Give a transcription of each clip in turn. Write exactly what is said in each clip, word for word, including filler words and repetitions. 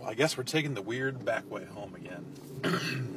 I guess we're taking the weird back way home again.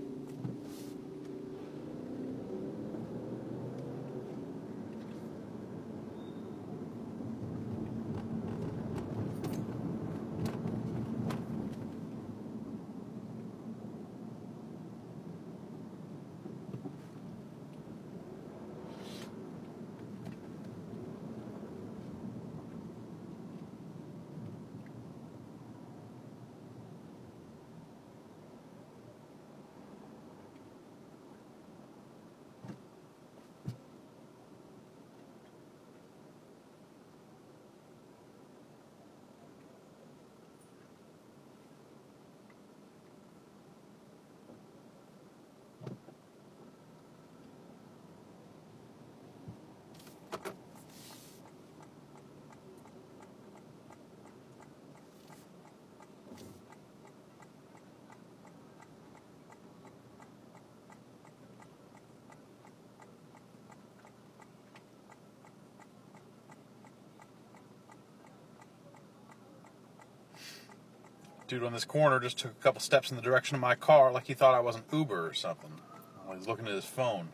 Dude on this corner just took a couple steps in the direction of my car like he thought I was an Uber or something. While he's looking at his phone.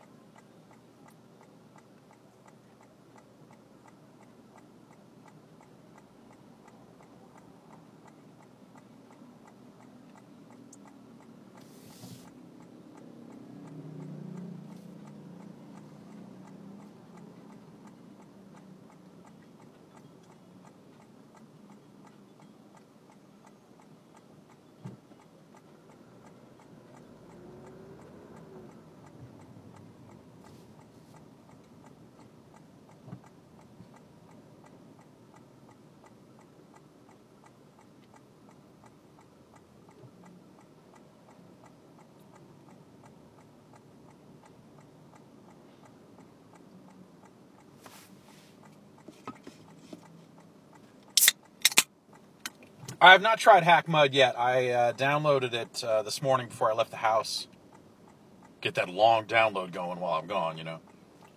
I have not tried HackMud yet. I uh, downloaded it uh, this morning before I left the house. Get that long download going while I'm gone, you know.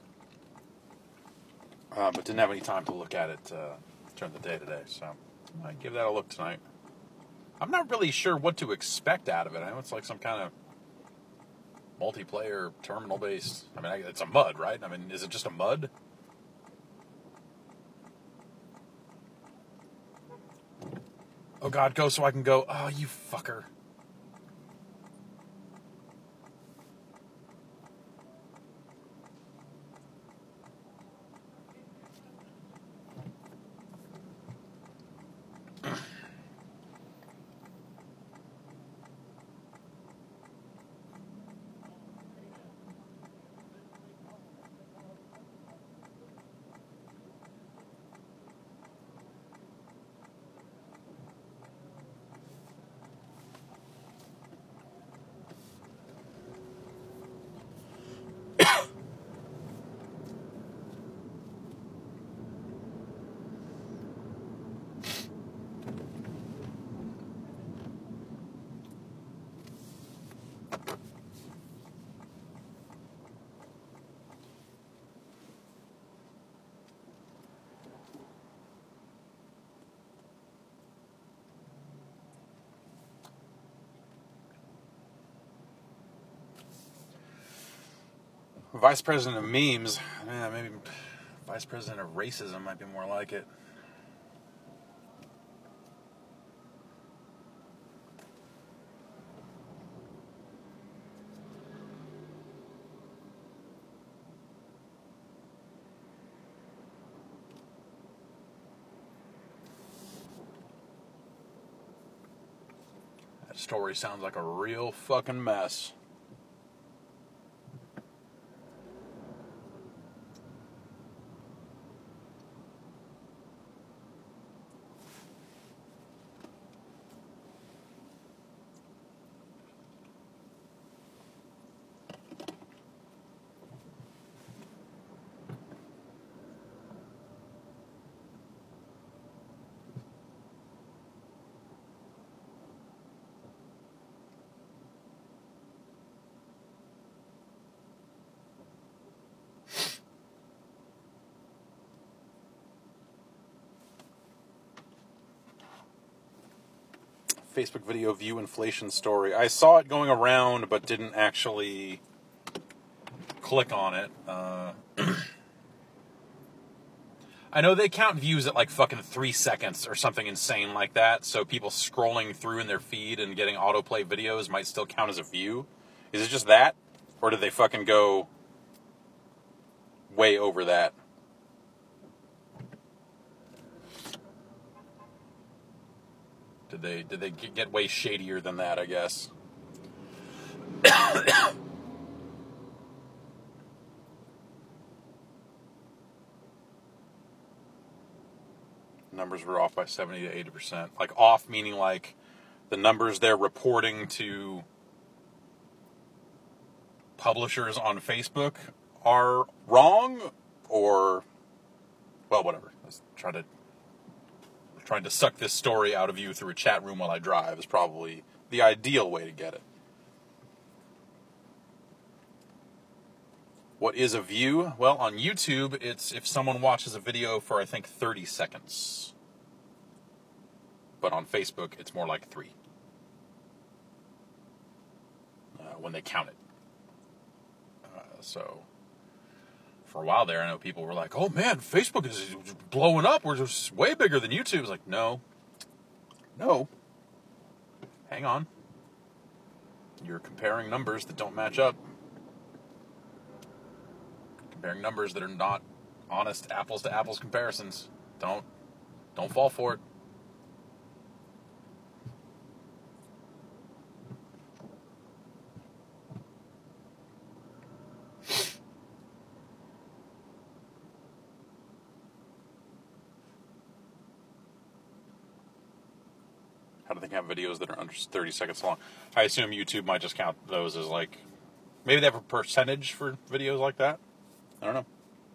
Uh, but didn't have any time to look at it uh, during the day today, so I might give that a look tonight. I'm not really sure what to expect out of it. I know it's like some kind of multiplayer terminal-based. I mean, it's a MUD, right? I mean, is it just a MUD? Oh, God, go so I can go. Oh, you fucker. Vice President of memes. Yeah, maybe Vice President of racism might be more like it. That story sounds like a real fucking mess. Facebook video view inflation story. I saw it going around, but didn't actually click on it. Uh, I know they count views at like fucking three seconds or something insane like that, so people scrolling through in their feed and getting autoplay videos might still count as a view. Is it just that? Or did they fucking go way over that? Did they did they get way shadier than that, I guess? Numbers were off by seventy to eighty percent. Like off meaning like the numbers they're reporting to publishers on Facebook are wrong, or, well, whatever. Let's try to trying to suck this story out of you through a chat room while I drive is probably the ideal way to get it. What is a view? Well, on YouTube, it's if someone watches a video for, I think, thirty seconds. But on Facebook, it's more like three. Uh, when they count it. Uh, so, for a while there, I know people were like, oh man, Facebook is blowing up. We're just way bigger than YouTube. It's like, no. No. Hang on. You're comparing numbers that don't match up. Comparing numbers that are not honest apples to apples comparisons. Don't don't fall for it. How do they have videos that are under thirty seconds long? I assume YouTube might just count those as like, maybe they have a percentage for videos like that. I don't know.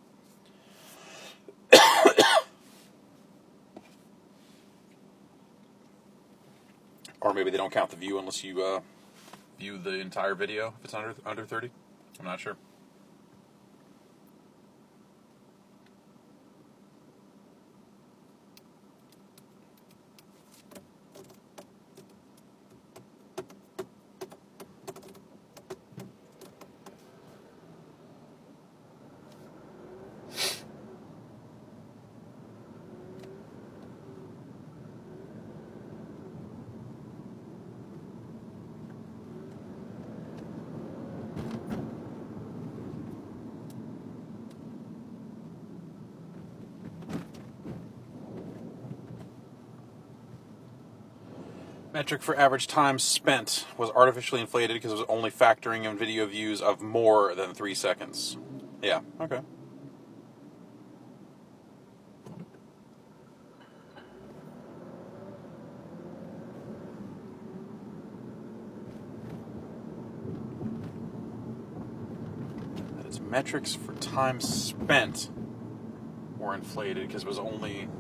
Or maybe they don't count the view unless you uh, view the entire video if it's under under thirty. I'm not sure. Metric for average time spent was artificially inflated because it was only factoring in video views of more than three seconds. Yeah, okay. That its metrics for time spent were inflated because it was only...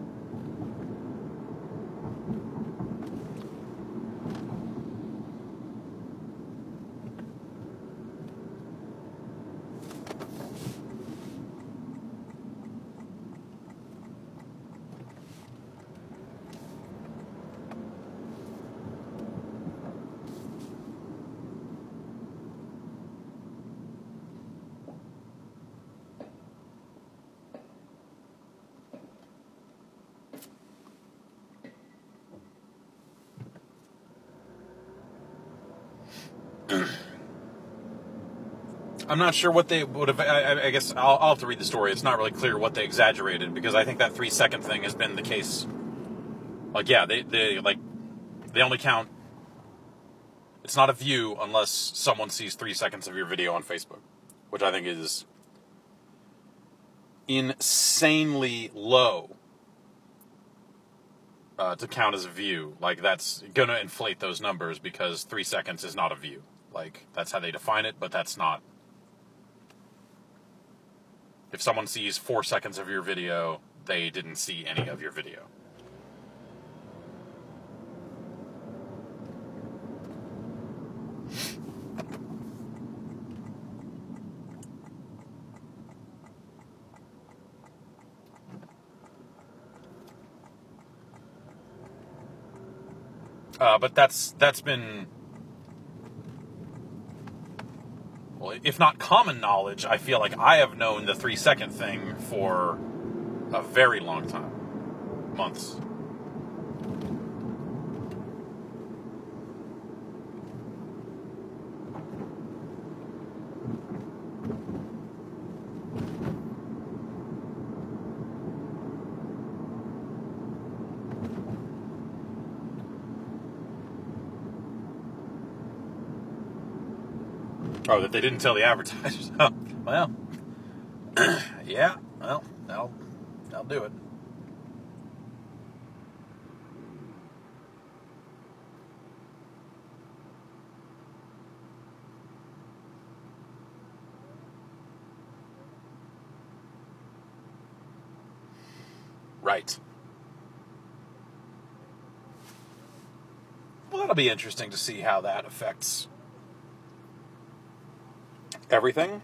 I'm not sure what they would have... I, I guess I'll, I'll have to read the story. It's not really clear what they exaggerated, because I think that three-second thing has been the case. Like, yeah, they, they, like, they only count... It's not a view unless someone sees three seconds of your video on Facebook, which I think is insanely low uh, to count as a view. Like, that's going to inflate those numbers because three seconds is not a view. Like, that's how they define it, but that's not... If someone sees four seconds of your video, they didn't see any of your video. Uh, but that's that's been, well, if not common knowledge, I feel like I have known the three second thing for a very long time, months. Oh, that they didn't tell the advertisers. Oh, well, yeah, well, that'll, that'll do it. Right. Well, that'll be interesting to see how that affects everything.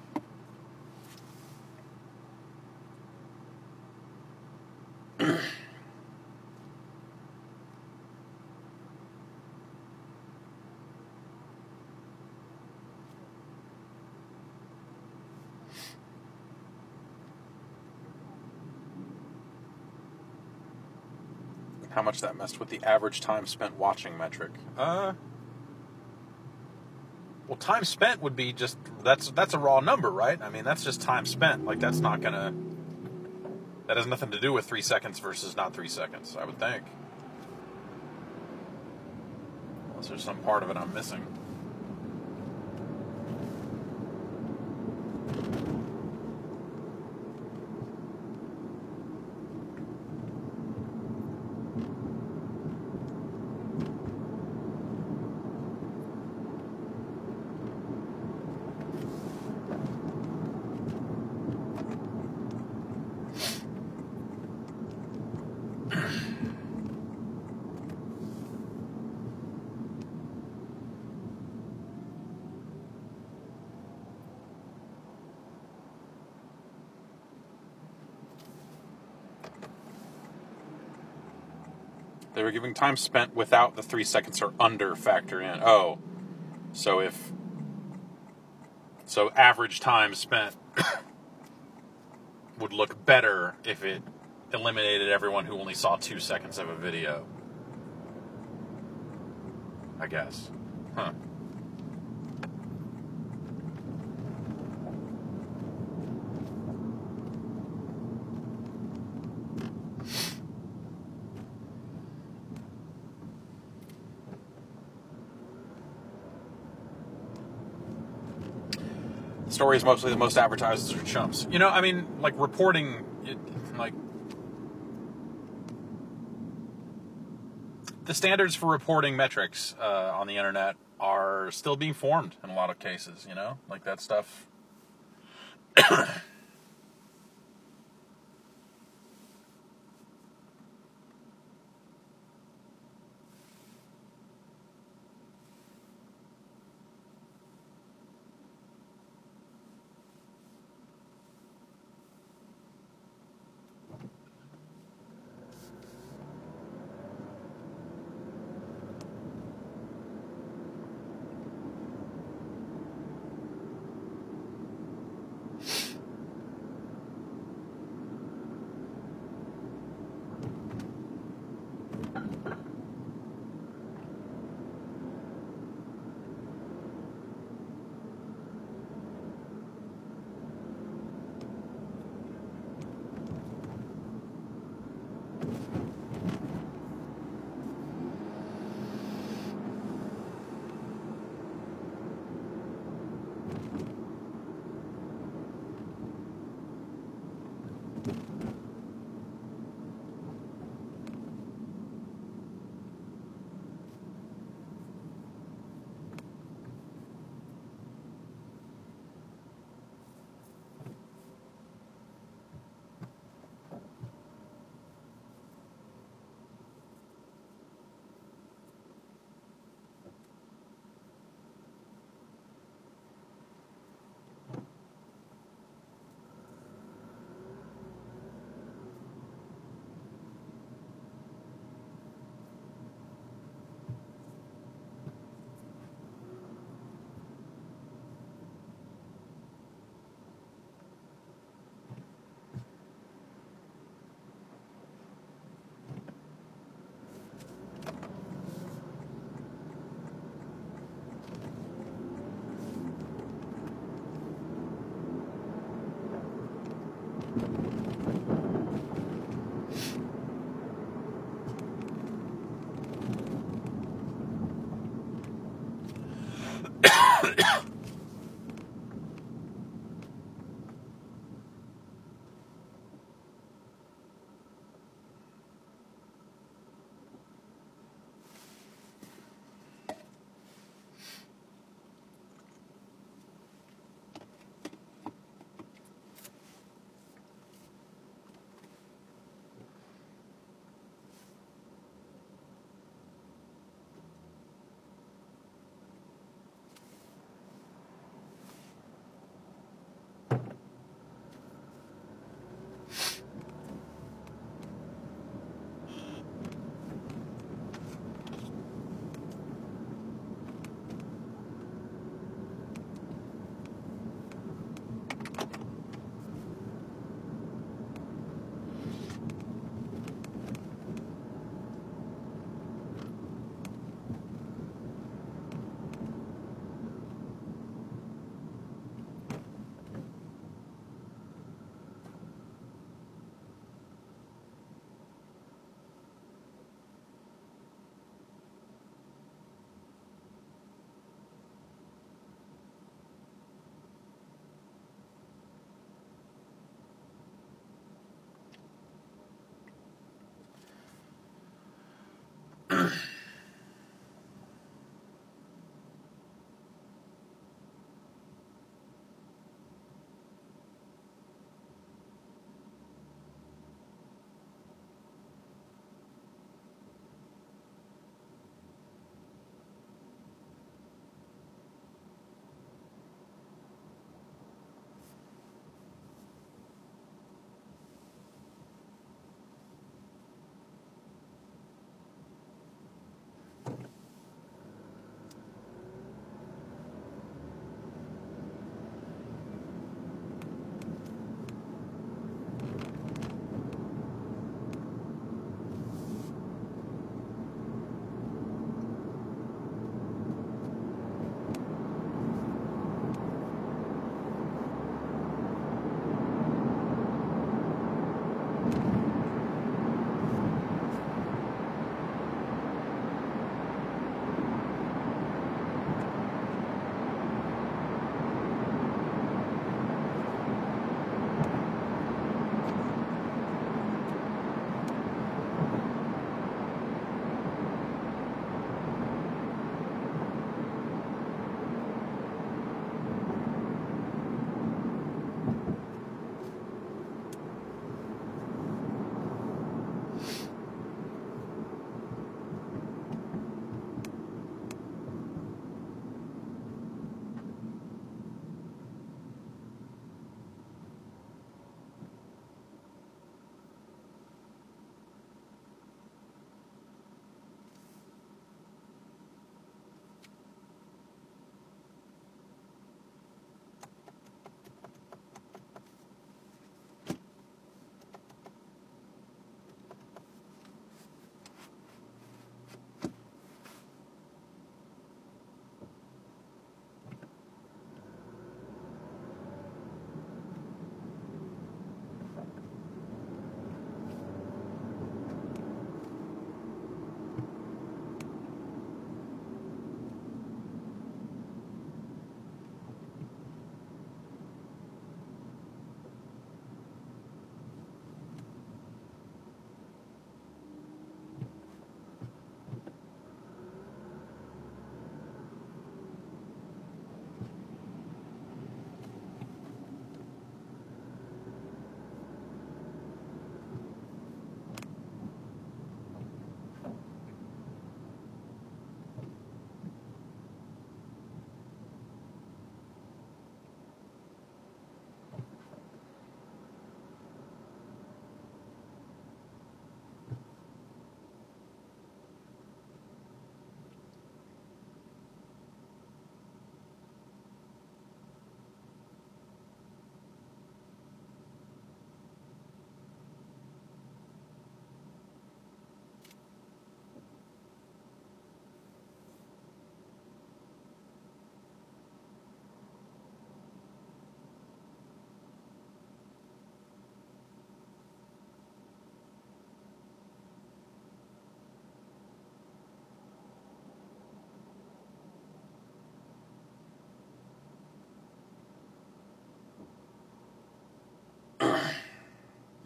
How much that messed with the average time spent watching metric. Uh, well, time spent would be just, that's that's a raw number, right? I mean, that's just time spent. Like, that's not gonna, that has nothing to do with three seconds versus not three seconds, I would think. Unless there's some part of it I'm missing. They were giving time spent without the three seconds or under factor in. Oh, so if, so average time spent would look better if it eliminated everyone who only saw two seconds of a video. I guess. Huh. Stories mostly the most advertisers are chumps. You know, I mean, like reporting, it, like the standards for reporting metrics uh, on the internet are still being formed in a lot of cases. You know, like that stuff.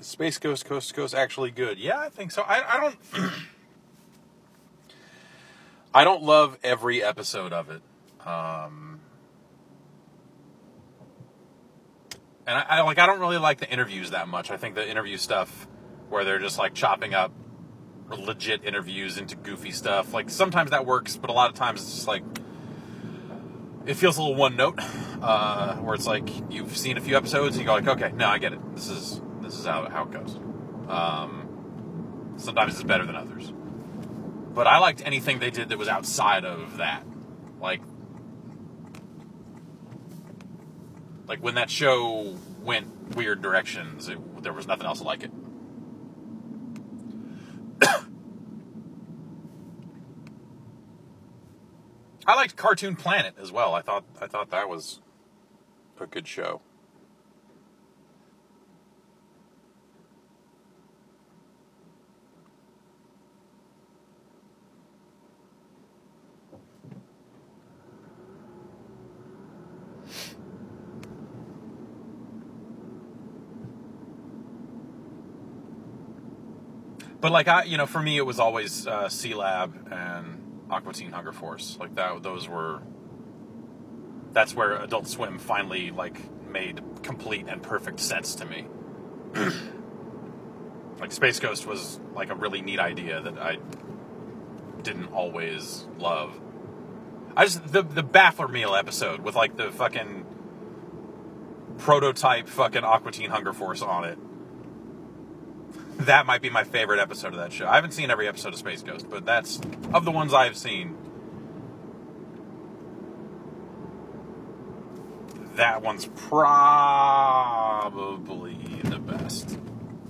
Space Ghost Coast to Coast actually good? Yeah, I think so. I, I don't... I don't love every episode of it. Um, and I, I like. I don't really like the interviews that much. I think the interview stuff where they're just like chopping up legit interviews into goofy stuff. Like sometimes that works, but a lot of times it's just like it feels a little one note. Uh, where it's like you've seen a few episodes and you go like, okay, no, I get it. This is this is how how it goes. Um, sometimes it's better than others. But I liked anything they did that was outside of that. Like, like when that show went weird directions, it, there was nothing else like it. I liked Cartoon Planet as well. I thought I thought that was a good show. But like I, you know, for me it was always uh, C-Lab and Aqua Teen Hunger Force. Like that, those were. That's where Adult Swim finally like made complete and perfect sense to me. Like Space Ghost was like a really neat idea that I didn't always love. I just the the Baffler Meal episode with like the fucking prototype fucking Aqua Teen Hunger Force on it. That might be my favorite episode of that show. I haven't seen every episode of Space Ghost, but that's, of the ones I've seen, that one's probably the best.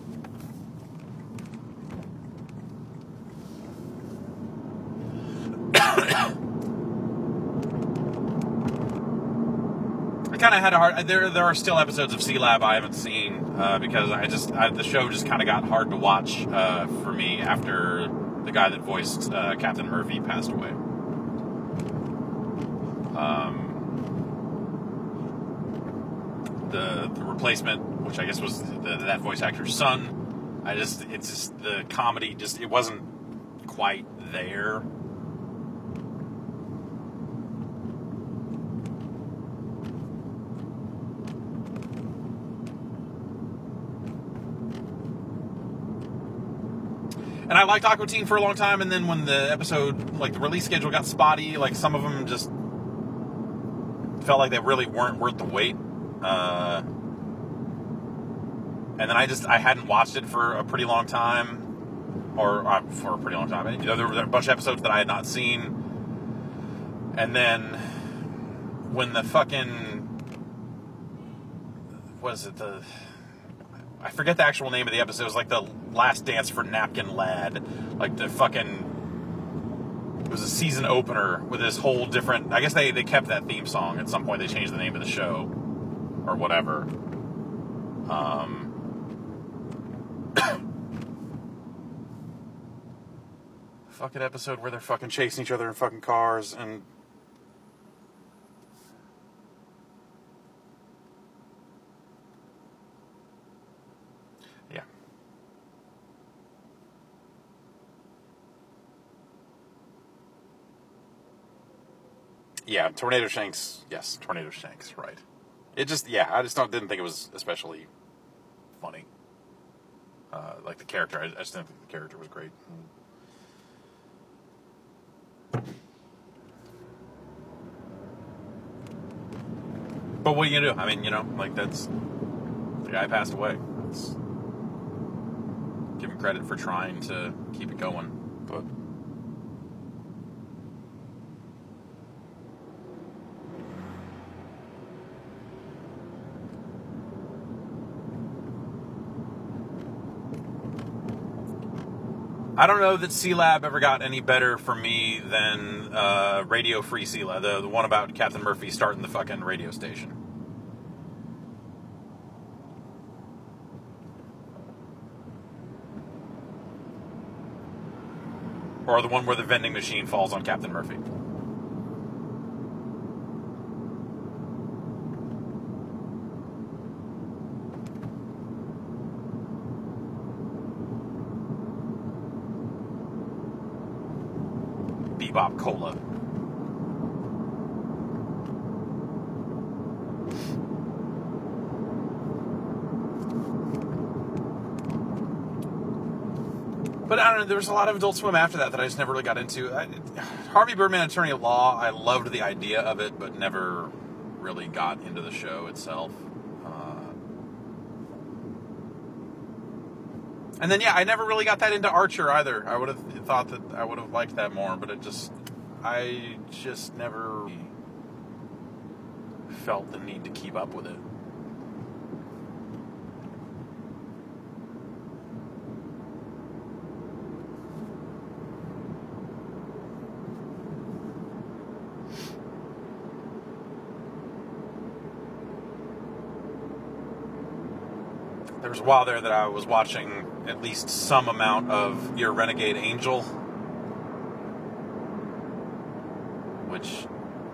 I kind of had a hard... There there are still episodes of C-Lab I haven't seen uh, because I just... I, the show just kind of got hard to watch uh, for me after the guy that voiced uh, Captain Murphy passed away. Um, the, the replacement, which I guess was the, that voice actor's son, I just... It's just... The comedy just... It wasn't quite there. And I liked Aqua Teen for a long time, and then when the episode, like the release schedule got spotty, like some of them just felt like they really weren't worth the wait. Uh, and then I just, I hadn't watched it for a pretty long time, or uh, for a pretty long time. You know, there were a bunch of episodes that I had not seen. And then when the fucking, what is it, the... I forget the actual name of the episode. It was like the Last Dance for Napkin Lad. Like the fucking... It was a season opener with this whole different... I guess they, they kept that theme song. At some point they changed the name of the show. Or whatever. Um... fucking episode where they're fucking chasing each other in fucking cars and... Yeah, Tornado Shanks. Yes, Tornado Shanks. Right. It just, yeah, I just don't didn't think it was especially funny. Uh, like the character, I, I just didn't think the character was great. But what are you gonna do? I mean, you know, like that's the guy passed away. Let's give him credit for trying to keep it going, but. I don't know that C-Lab ever got any better for me than uh, Radio Free C-Lab, the, the one about Captain Murphy starting the fucking radio station. Or the one where the vending machine falls on Captain Murphy. Bebop Cola. But I don't know, there was a lot of Adult Swim after that that I just never really got into. I, Harvey Birdman, Attorney at Law, I loved the idea of it, but never really got into the show itself. Uh, and then, yeah, I never really got that into Archer either. I would have thought that I would have liked that more, but it just, I just never felt the need to keep up with it. There was a while there that I was watching at least some amount of Your Renegade Angel, which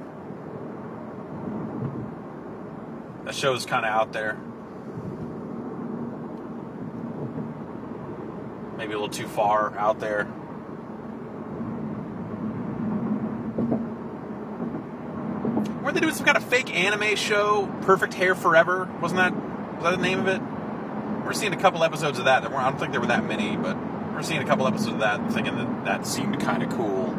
that show's kind of out there. Maybe a little too far out there. Weren't they doing some kind of fake anime show? Perfect Hair Forever? Wasn't that, was that the name of it? We're seeing a couple episodes of that. There weren't, I don't think there were that many, but we're seeing a couple episodes of that and thinking that that seemed kind of cool.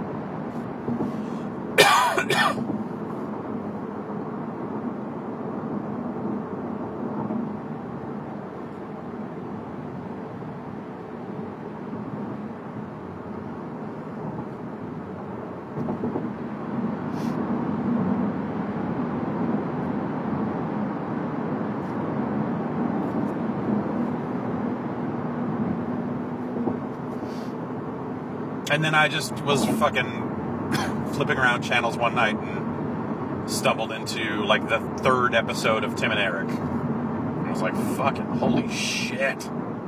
And then I just was fucking flipping around channels one night and stumbled into, like, the third episode of Tim and Eric. And I was like, fucking holy shit.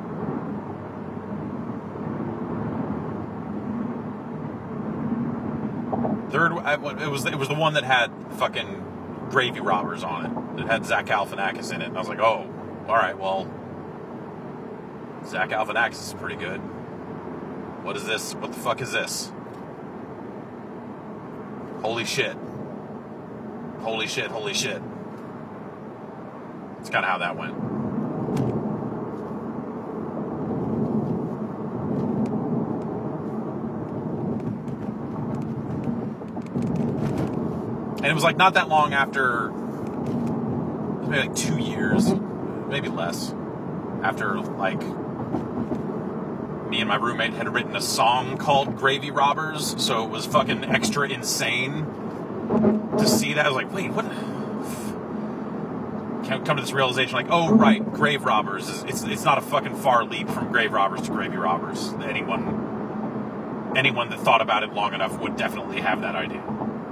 Third, it was it was the one that had fucking Gravy Robbers on it. It had Zach Galifianakis in it. And I was like, oh, all right, well, Zach Galifianakis is pretty good. What is this? What the fuck is this? Holy shit. Holy shit, holy shit. That's kind of how that went. And it was like not that long after, maybe like two years, maybe less, after like me and my roommate had written a song called Gravy Robbers, so it was fucking extra insane to see that. I was like, wait, what? Can't come to this realization, like, oh, right, Grave Robbers. Is, it's it's not a fucking far leap from Grave Robbers to Gravy Robbers. Anyone, anyone that thought about it long enough would definitely have that idea.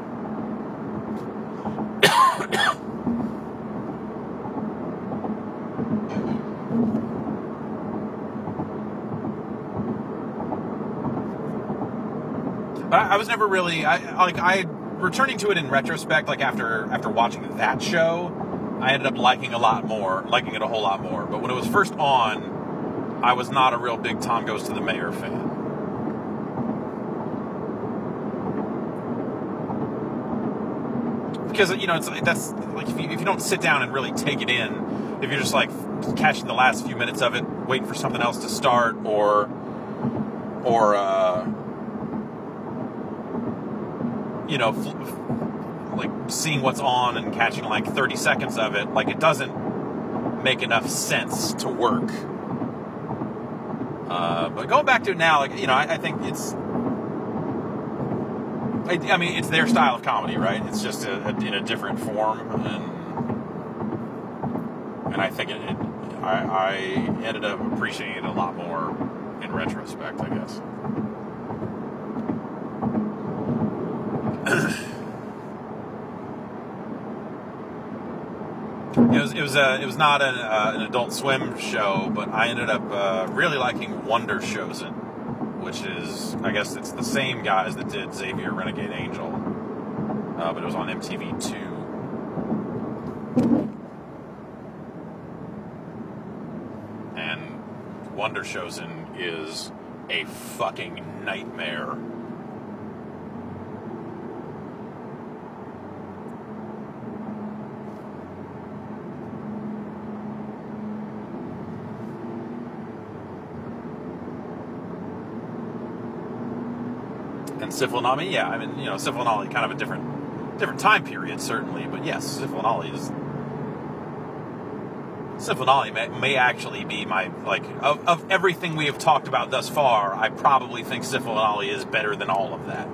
But I, I was never really, I like, I, returning to it in retrospect, like after after watching that show, I ended up liking a lot more, liking it a whole lot more. But when it was first on, I was not a real big Tom Goes to the Mayor fan. Because, you know, it's that's like if you, if you don't sit down and really take it in, if you're just like catching the last few minutes of it, waiting for something else to start, or or uh, you know, fl- like seeing what's on and catching like thirty seconds of it, like it doesn't make enough sense to work. Uh, but going back to it now, like, you know, I, I think it's. I, I mean, it's their style of comedy, right? It's just a, a, in a different form, and and I think it, it I, I ended up appreciating it a lot more in retrospect, I guess. It was it was a, it was not an, uh, an Adult Swim show, but I ended up uh, really liking Wonder Chosen, which is, I guess it's the same guys that did Xavier Renegade Angel, uh, but it was on M T V two. And Wonder Chosen is a fucking nightmare. And Sifl and Ollie, yeah, I mean, you know, Sifl and Ollie, kind of a different different time period, certainly, but yes, Sifl and Ollie is... Sifl and Ollie may, may actually be my, like, of, of everything we have talked about thus far, I probably think Sifl and Ollie is better than all of that.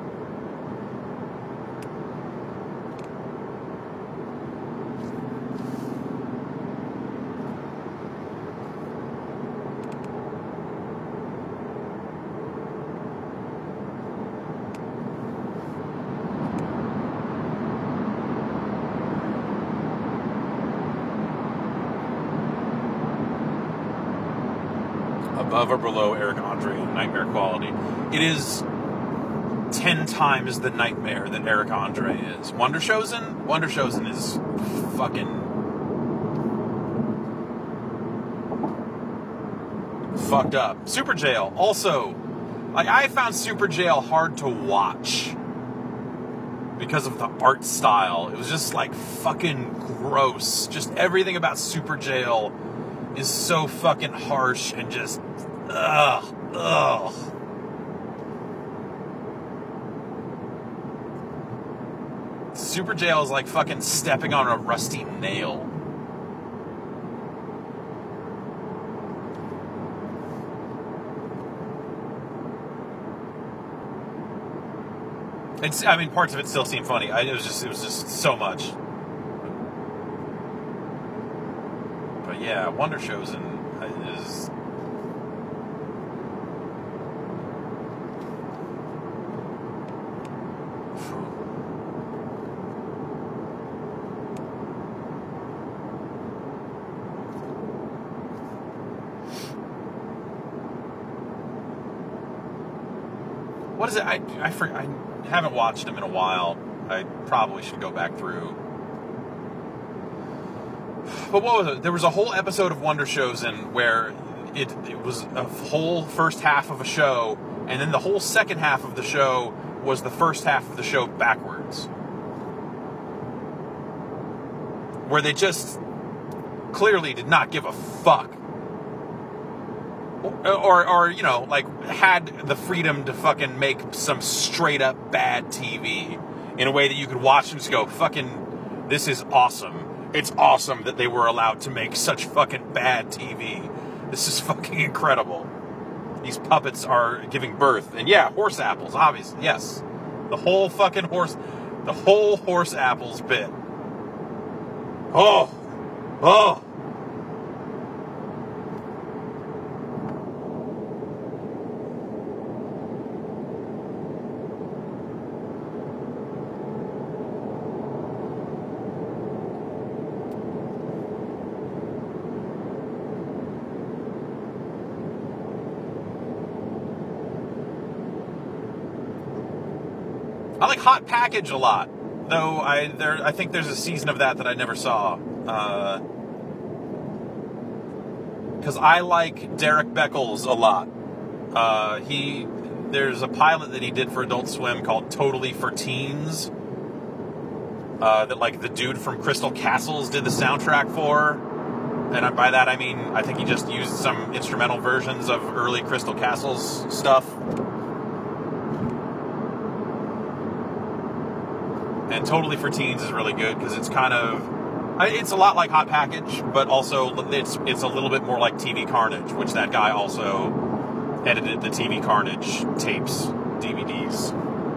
Above or below Eric Andre in nightmare quality. It is ten times the nightmare that Eric Andre is. Wonder Chosen? Wonder Chosen is fucking fucked up. Super Jail, also, like, I found Super Jail hard to watch because of the art style. It was just, like, fucking gross. Just everything about Super Jail is so fucking harsh and just, ugh, ugh. Super Jail is like fucking stepping on a rusty nail. It's, I mean, parts of it still seem funny. I, it was just, it was just so much. But yeah, Wonder Chosen is... What is it? I, I, for, I haven't watched them in a while. I probably should go back through. But what was it? There was a whole episode of Wonder Chosen where it, it was a whole first half of a show, and then the whole second half of the show was the first half of the show backwards. Where they just clearly did not give a fuck. Or, or, or, you know, like, had the freedom to fucking make some straight-up bad T V in a way that you could watch and just go, fucking, this is awesome. It's awesome that they were allowed to make such fucking bad T V. This is fucking incredible. These puppets are giving birth. And yeah, horse apples, obviously, yes. The whole fucking horse, the whole horse apples bit. Oh! Oh! I like Hot Package a lot, though I there I think there's a season of that that I never saw. Because uh, I like Derek Beckles a lot. Uh, he there's a pilot that he did for Adult Swim called Totally for Teens. Uh, that like the dude from Crystal Castles did the soundtrack for, and by that I mean I think he just used some instrumental versions of early Crystal Castles stuff. And Totally for Teens is really good because it's kind of, it's a lot like Hot Package, but also it's it's a little bit more like T V Carnage, which that guy also edited the T V Carnage tapes, D V Ds.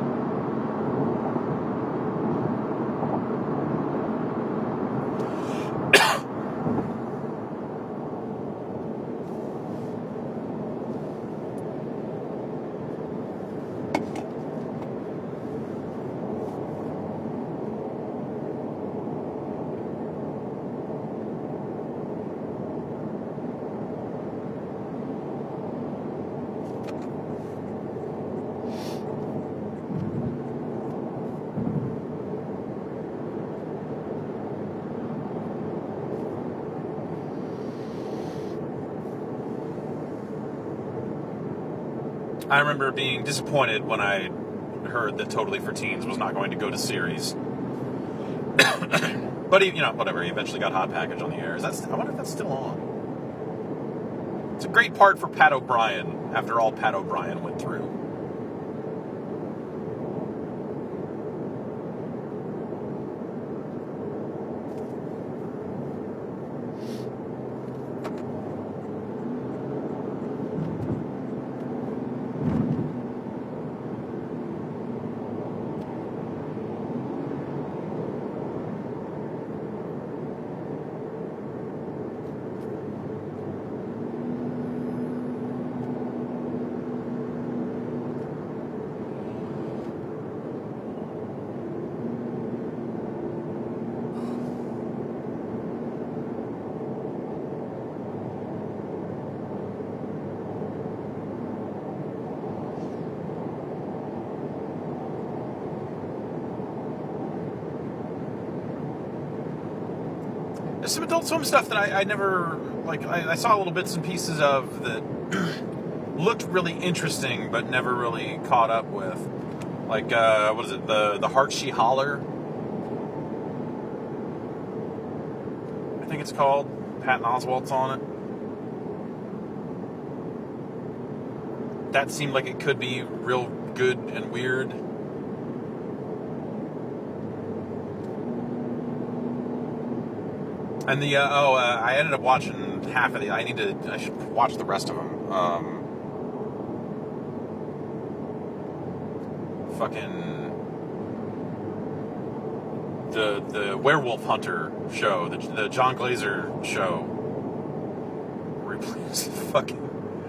I remember being disappointed when I heard that Totally for Teens was not going to go to series. But, he, you know, whatever. He eventually got Hot Package on the air. Is that st- I wonder if that's still on. It's a great part for Pat O'Brien, after all Pat O'Brien went through. some Adult Swim stuff that I, I never, like, I, I saw little bits and pieces of that looked really interesting, but never really caught up with. Like, uh, what is it, the, the Heart She Holler? I think it's called. Patton Oswalt's on it. That seemed like it could be real good and weird. And the, uh, oh, uh, I ended up watching half of the, I need to, I should watch the rest of them. Um, fucking, the, the Werewolf Hunter show, the, the John Glazer show, where he plays fucking,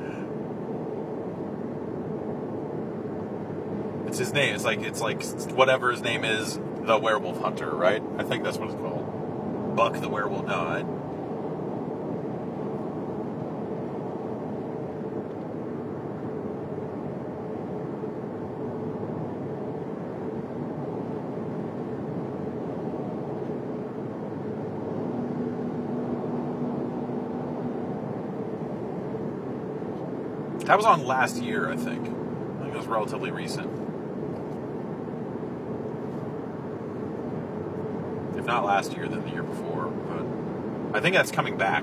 it's his name, it's like, it's like, whatever his name is, the Werewolf Hunter, right? I think that's what it's called. Buck the Werewolf. No, I... That was on last year, I think. I think it was relatively recent. If not last year, then the year before. But I think that's coming back.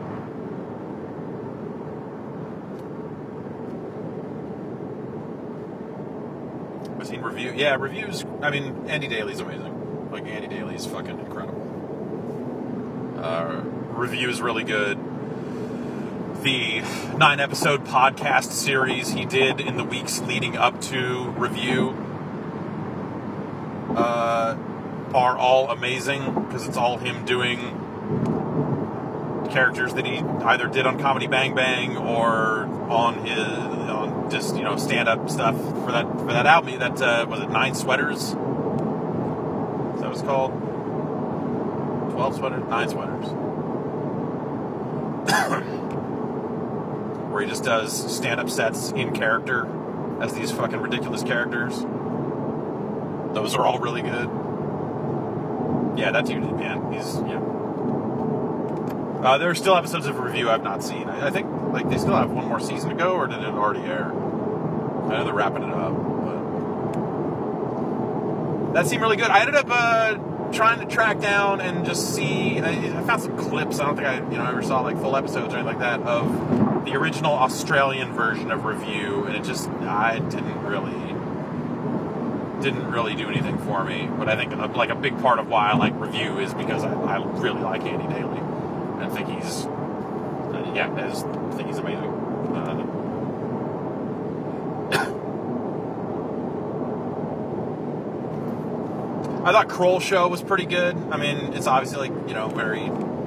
I've seen review. Yeah, reviews. I mean, Andy Daly's amazing. Like, Andy Daly's fucking incredible. Uh, review is really good. The nine-episode podcast series he did in the weeks leading up to review uh, are all amazing, because it's all him doing characters that he either did on Comedy Bang Bang or on his on just, you know, stand-up stuff for that for that album. That uh, was it Nine Sweaters? Is that what it's called? Twelve sweaters? Nine sweaters. Where he just does stand-up sets in character as these fucking ridiculous characters. Those are all really good. Yeah, that dude, man, he's, yeah. Uh, there are still episodes of review I've not seen. I, I think, like, they still have one more season to go, or did it already air? I know they're wrapping it up, but... That seemed really good. I ended up, uh, trying to track down and just see... I, I found some clips. I don't think I, you know, ever saw, like, full episodes or anything like that of the original Australian version of Review, and it just... I didn't really... didn't really do anything for me, but I think like a big part of why I like Review is because I, I really like Andy Daly. I think he's, uh, yeah, I just think he's amazing. Uh, I thought Kroll Show was pretty good. I mean, it's obviously like, you know, very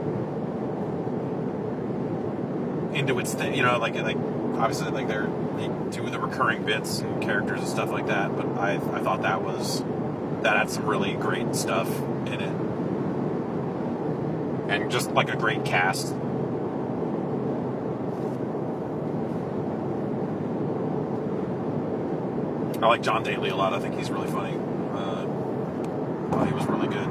into its thing, you know, like like obviously like they're they do the recurring bits and characters and stuff like that, but I I thought that was that had some really great stuff in it. And just like a great cast. I like John Daly a lot. I think he's really funny. Uh, oh, he was really good.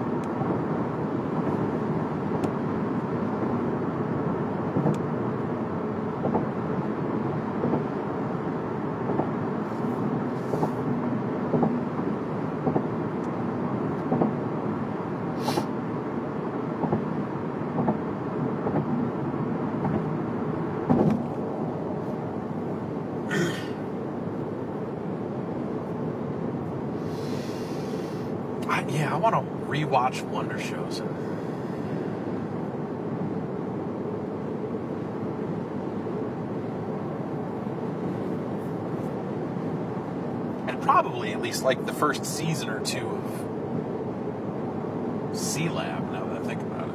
Yeah, I want to rewatch Wonder Shows. And probably at least like the first season or two of C-Lab, now that I think about it.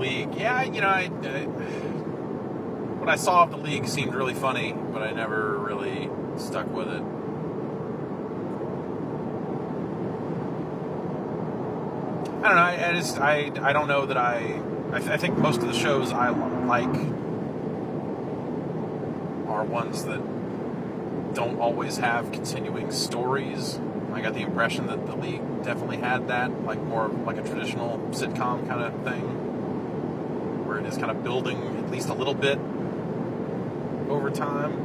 League. Yeah, you know, I, I, what I saw of the League seemed really funny, but I never really stuck with it. I don't know. I, I just I I don't know that I I, th- I think most of the shows I like are ones that don't always have continuing stories. I got the impression that the League definitely had that, like more like a traditional sitcom kind of thing, where it is kind of building at least a little bit over time.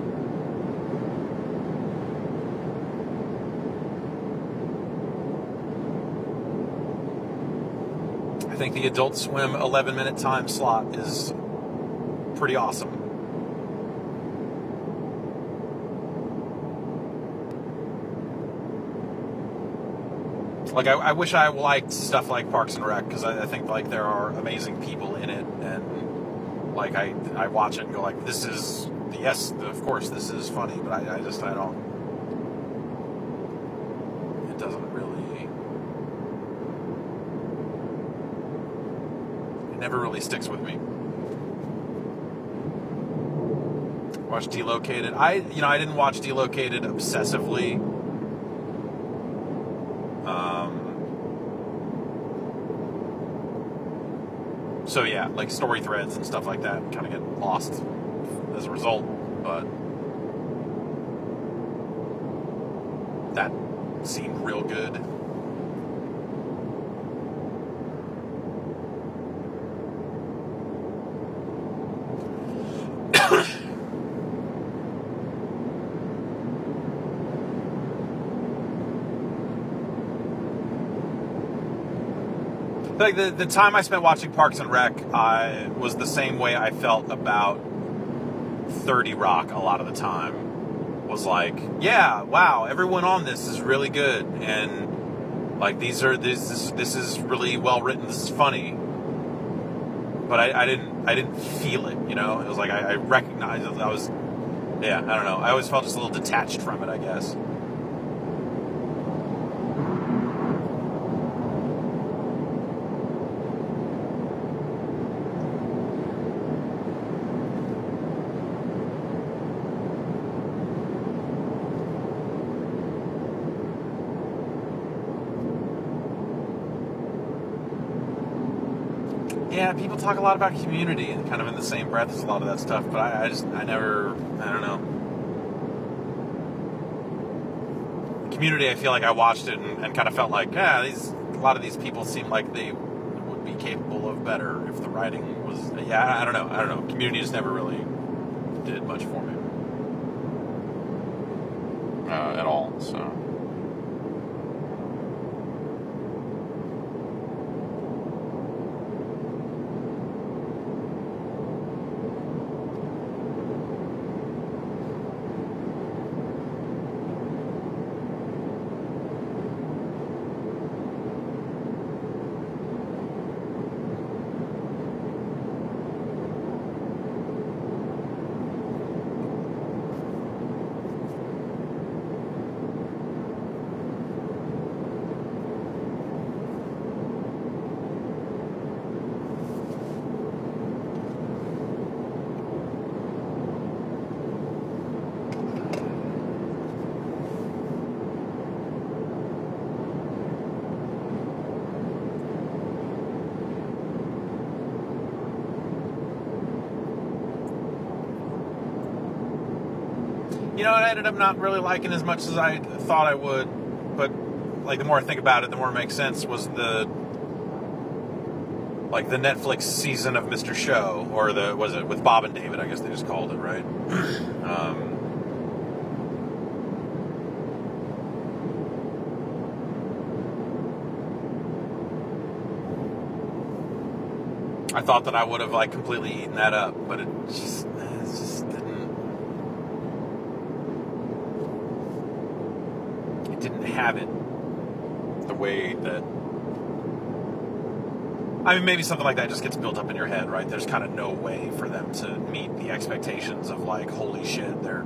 I think the Adult Swim eleven minute time slot is pretty awesome. Like, I, I wish I liked stuff like Parks and Rec, because I, I think, like, there are amazing people in it, and, like, I I watch it and go, like, this is, yes, of course, this is funny, but I, I just, I don't, it doesn't really, it never really sticks with me. Watch Delocated. I, you know, I didn't watch Delocated obsessively. Um, so yeah, like story threads and stuff like that kind of get lost as a result, but that seemed real good. Like the, the time I spent watching Parks and Rec, I was the same way I felt about thirty Rock a lot of the time. Was like, yeah, wow, everyone on this is really good, and like these are this is this is really well written. This is funny, but I, I didn't I didn't feel it. You know, it was like I, I recognized it. I was, yeah, I don't know. I always felt just a little detached from it, I guess. Yeah, people talk a lot about Community and kind of in the same breath as a lot of that stuff, but I, I just, I never, I don't know. Community, I feel like I watched it and, and kind of felt like, yeah, these, a lot of these people seem like they would be capable of better if the writing was, yeah, I, I don't know, I don't know. Community just never really did much for me. Uh, at all, so... You know, I ended up not really liking as much as I thought I would, but, like, the more I think about it, the more it makes sense, was the, like, the Netflix season of Mister Show, or the, was it, with Bob and David, I guess they just called it, right? um, I thought that I would have, like, completely eaten that up, but it just, it just didn't. Didn't have it the way that, I mean, maybe something like that just gets built up in your head, right? There's kind of no way for them to meet the expectations of, like, holy shit, they're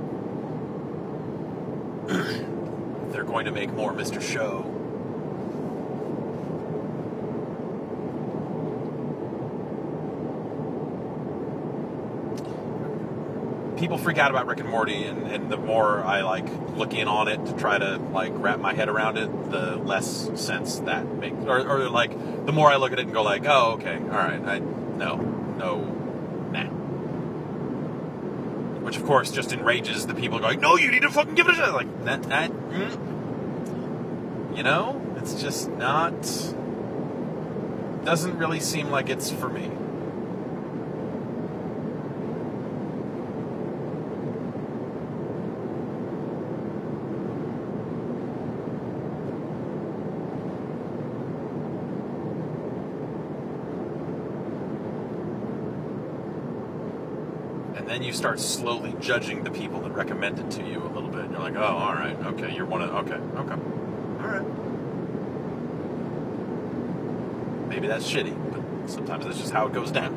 they're going to make more Mister Show. people freak out about Rick and Morty, and, and the more I like look in on it to try to like wrap my head around it, the less sense that makes. Or, or like the more I look at it and go like, oh, okay, all right, I no, no, nah. Which of course just enrages the people going, no, you need to fucking give it a shot. Like that, that mm, you know, it's just not. Doesn't really seem like it's for me. And then you start slowly judging the people that recommend it to you a little bit. You're like, oh, all right, okay, you're one of, okay, okay, all right. Maybe that's shitty, but sometimes that's just how it goes down.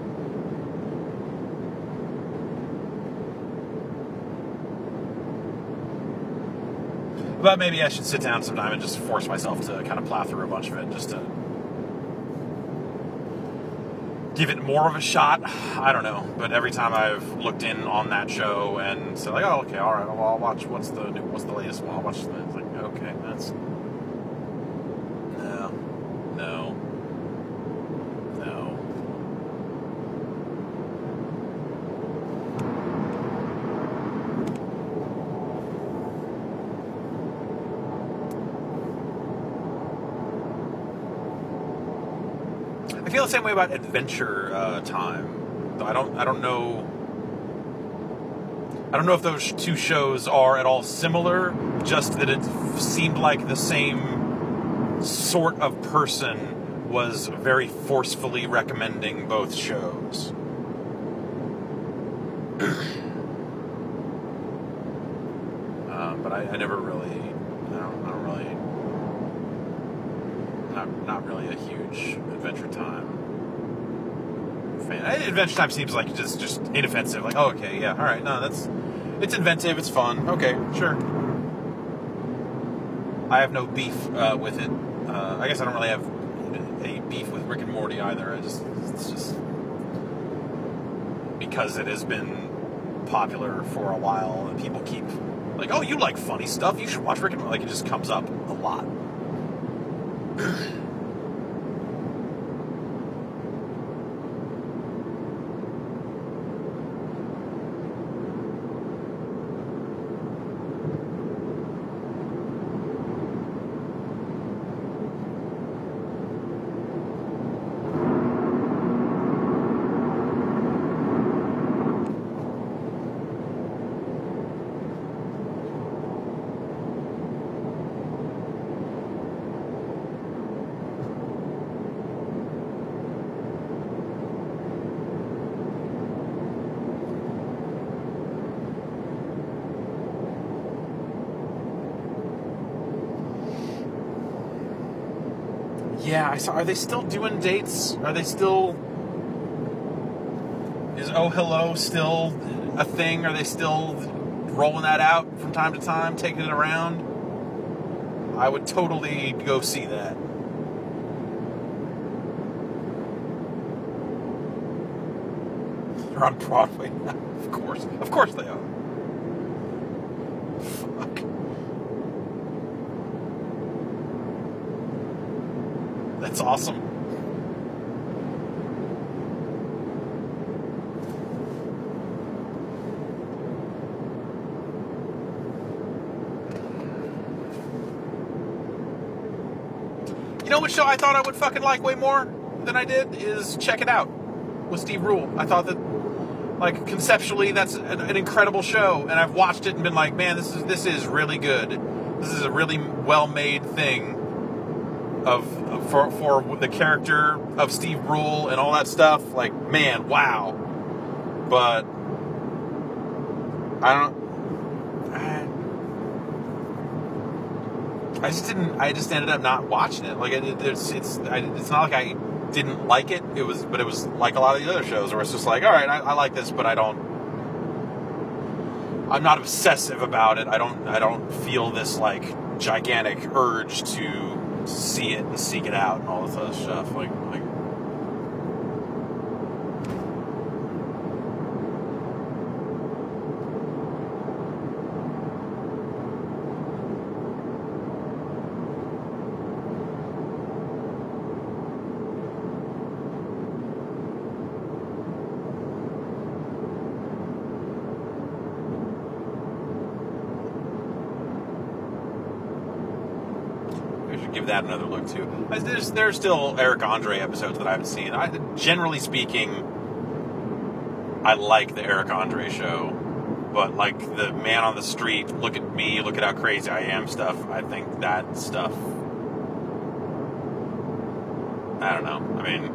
But maybe I should sit down sometime and just force myself to kind of plow through a bunch of it, just to give it more of a shot. I don't know, but every time I've looked in on that show and said like, oh, okay, all right, well, I'll watch. What's the new? What's the latest one? I'll watch that. It's like, okay, that's no, no, no. I feel the same way about Adventure uh, Time. I don't. I don't know. I don't know if those two shows are at all similar. Just that it seemed like the same sort of person was very forcefully recommending both shows. um, but I, I never really. I don't, I don't really. Not, not really a huge Adventure Time fan. Adventure Time seems like just just inoffensive. Like, oh, okay, yeah, all right, no, that's it's inventive, it's fun. Okay, sure. I have no beef uh, with it. Uh, I guess I don't really have a beef with Rick and Morty either. I just it's just because it has been popular for a while and people keep like, oh, you like funny stuff, you should watch Rick and Morty. Like, it just comes up a lot. Yeah, I saw. Are they still doing dates? Are they still? Is Oh Hello still a thing? Are they still rolling that out from time to time, taking it around? I would totally go see that. They're on Broadway now, of course. Of course they are. Fuck. That's awesome. You know what show I thought I would fucking like way more than I did is Check It Out with Steve Rule. I thought that, like, conceptually that's an, an incredible show, and I've watched it and been like, man, this is this is really good. This is a really well-made thing of for for the character of Steve Rule and all that stuff. Like, man, wow. But I don't. I, I just didn't. I just ended up not watching it. Like, it, it's it's I, it's not like I didn't like it. It was, but it was like a lot of the other shows where it's just like, all right, I, I like this, but I don't. I'm not obsessive about it. I don't. I don't feel this like gigantic urge to see it and seek it out and all this other stuff. Like, like. give that another look too. There's there's still Eric Andre episodes that I haven't seen. I, generally speaking, I like the Eric Andre show, but like the man on the street, look at me, look at how crazy I am stuff. I think that stuff. I don't know. I mean.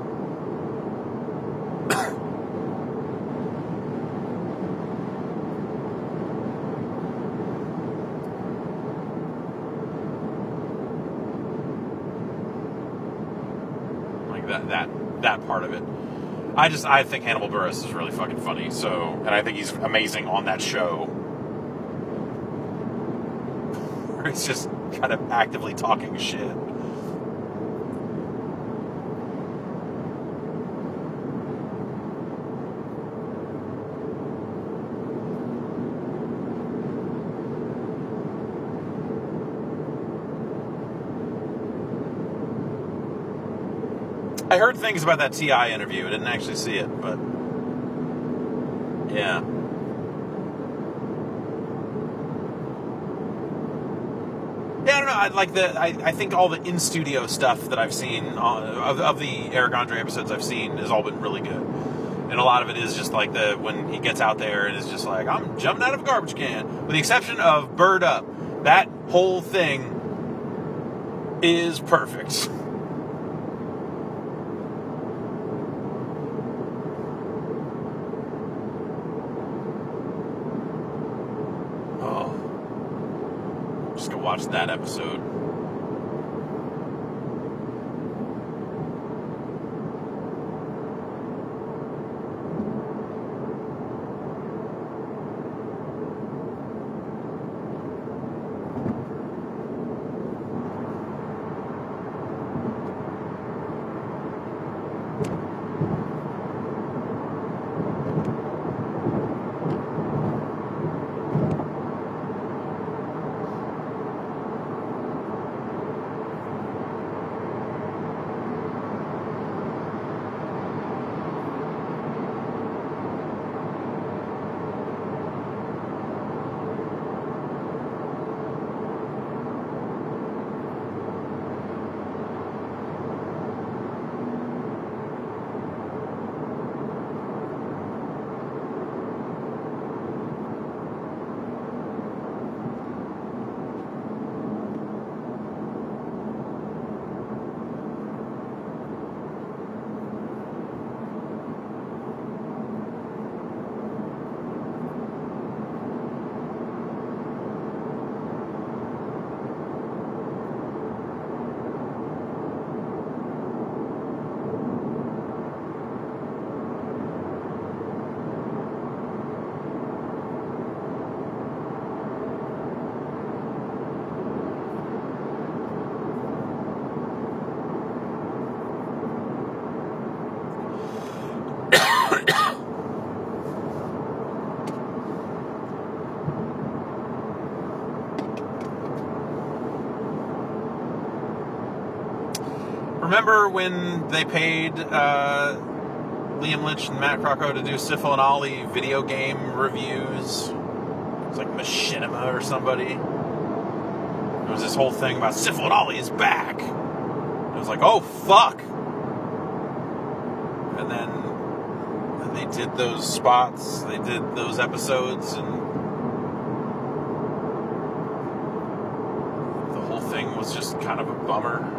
That, that that part of it. I just I think Hannibal Buress is really fucking funny. So, and I think he's amazing on that show. Where he's just kind of actively talking shit. I heard things about that T I interview. I didn't actually see it, but yeah. Yeah, I don't know. I like the. I, I think all the in studio stuff that I've seen uh, of, of the Eric Andre episodes I've seen has all been really good, and a lot of it is just like the when he gets out there and is just like I'm jumping out of a garbage can, with the exception of Bird Up. That whole thing is perfect. Watch that episode. Remember when they paid uh, Liam Lynch and Matt Crocco to do Sifl and Ollie video game reviews? It's like Machinima or somebody. There was this whole thing about Sifl and Ollie is back. It was like, oh fuck. And then and they did those spots, they did those episodes, and the whole thing was just kind of a bummer.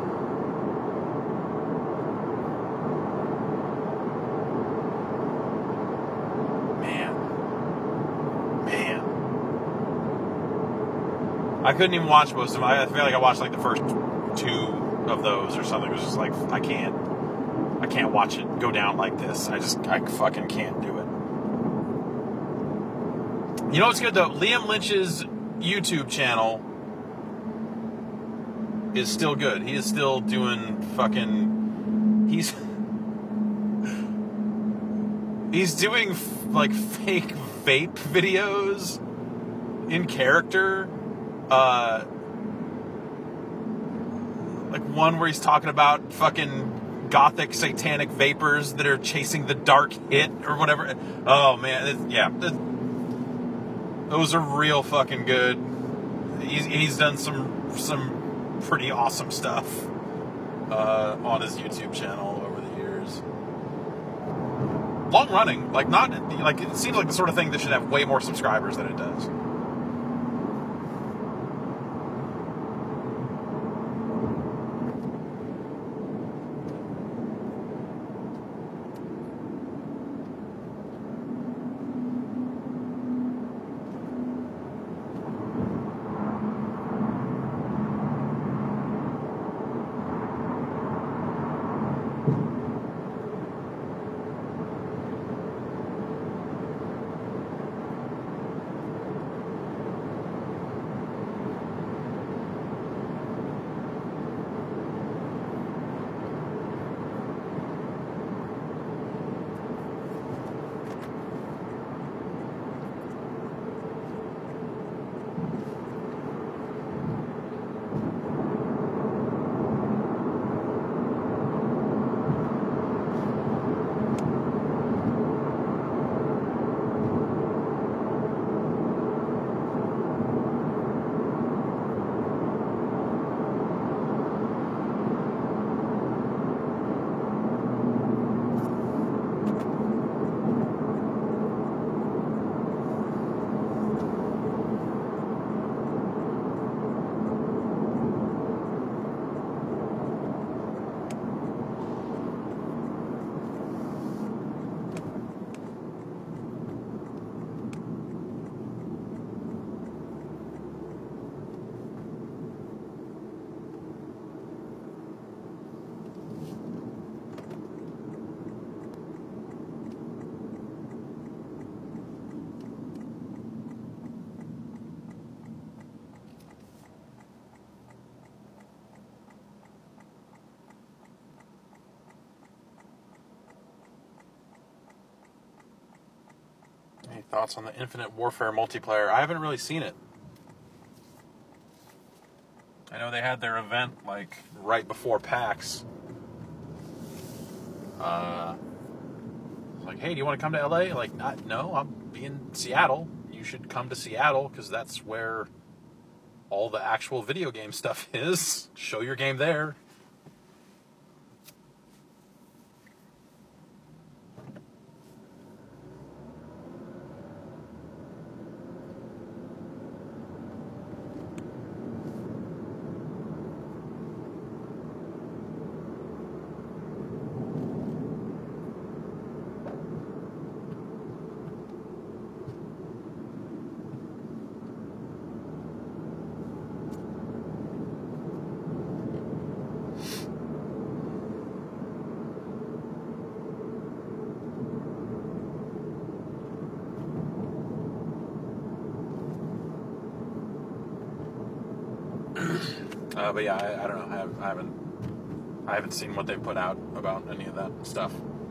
I couldn't even watch most of them. I feel like I watched like the first two of those or something. It was just like, I can't, I can't watch it go down like this. I just, I fucking can't do it. You know what's good though? Liam Lynch's YouTube channel is still good. He is still doing fucking, he's, he's doing like fake vape videos in character. Uh, like one where he's talking about fucking gothic satanic vapors that are chasing the dark hit or whatever. Oh man, it, yeah, it, those are real fucking good. He's, he's done some some pretty awesome stuff uh, on his YouTube channel over the years. Long running, like not like it seems like the sort of thing that should have way more subscribers than it does. Any thoughts on the Infinite Warfare multiplayer? I haven't really seen it. I know they had their event like right before PAX. Uh, like, hey, do you want to come to L A? Like, not, no, I'm in Seattle. You should come to Seattle because that's where all the actual video game stuff is. Show your game there. Uh, but yeah, I, I don't know. I, have, I haven't, I haven't seen what they put out about any of that stuff.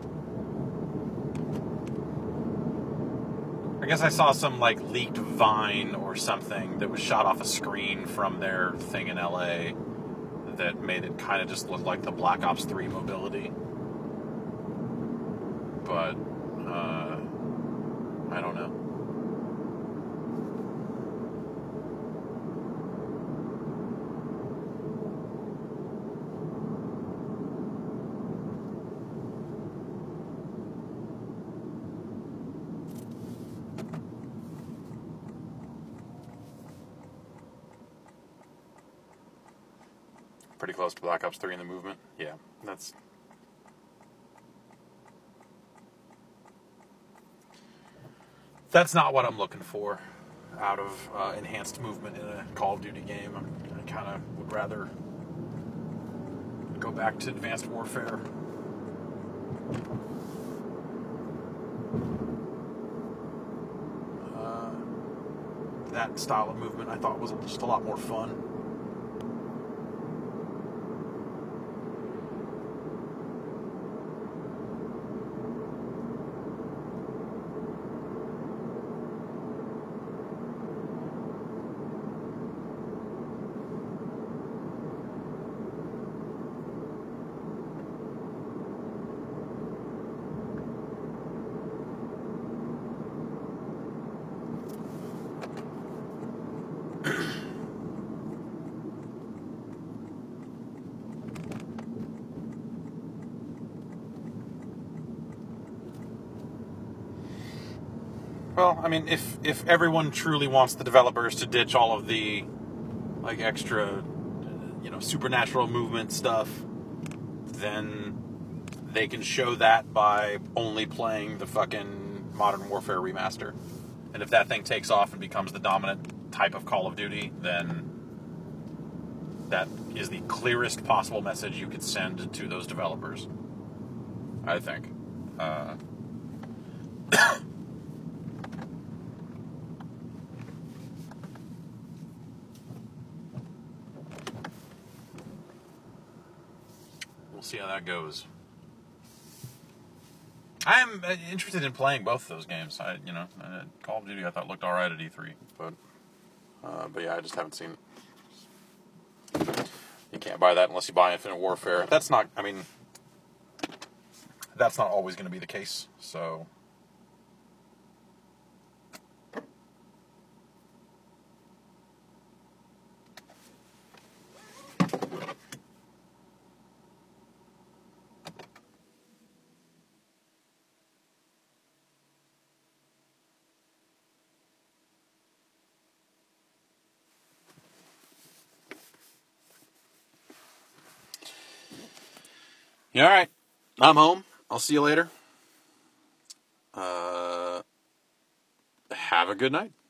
I guess I saw some like leaked Vine or something that was shot off a screen from their thing in L A that made it kind of just look like the Black Ops three mobility. But uh, I don't know. Pretty close to Black Ops three in the movement. Yeah, that's... That's not what I'm looking for out of uh, enhanced movement in a Call of Duty game. I'm, I kind of would rather go back to Advanced Warfare. Uh, that style of movement I thought was just a lot more fun. Well, I mean, if if everyone truly wants the developers to ditch all of the like extra, you know, supernatural movement stuff, then they can show that by only playing the fucking Modern Warfare remaster. And if that thing takes off and becomes the dominant type of Call of Duty, then that is the clearest possible message you could send to those developers, I think. Uh, we'll see how that goes. I'm interested in playing both of those games. I, you know, uh, Call of Duty I thought looked all right at E three, but, uh, but yeah, I just haven't seen it. You can't buy that unless you buy Infinite Warfare. That's not. I mean, that's not always going to be the case. So. Yeah, all right. I'm home. I'll see you later. Uh, have a good night.